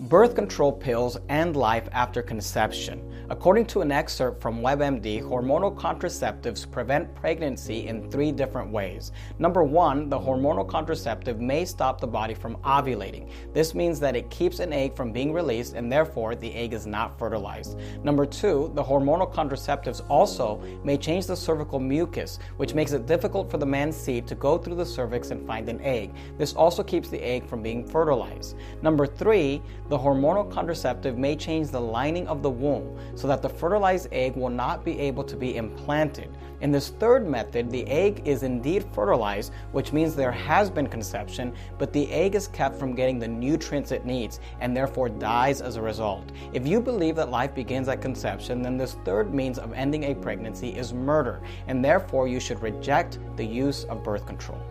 Birth control pills end life after conception. According to an excerpt from WebMD, hormonal contraceptives prevent pregnancy in 3 different ways. Number 1, the hormonal contraceptive may stop the body from ovulating. This means that it keeps an egg from being released and therefore the egg is not fertilized. Number 2, the hormonal contraceptives also may change the cervical mucus, which makes it difficult for the man's seed to go through the cervix and find an egg. This also keeps the egg from being fertilized. Number 3, the hormonal contraceptive may change the lining of the womb so that the fertilized egg will not be able to be implanted. In this third method, the egg is indeed fertilized, which means there has been conception, but the egg is kept from getting the nutrients it needs and therefore dies as a result. If you believe that life begins at conception, then this third means of ending a pregnancy is murder, and therefore you should reject the use of birth control.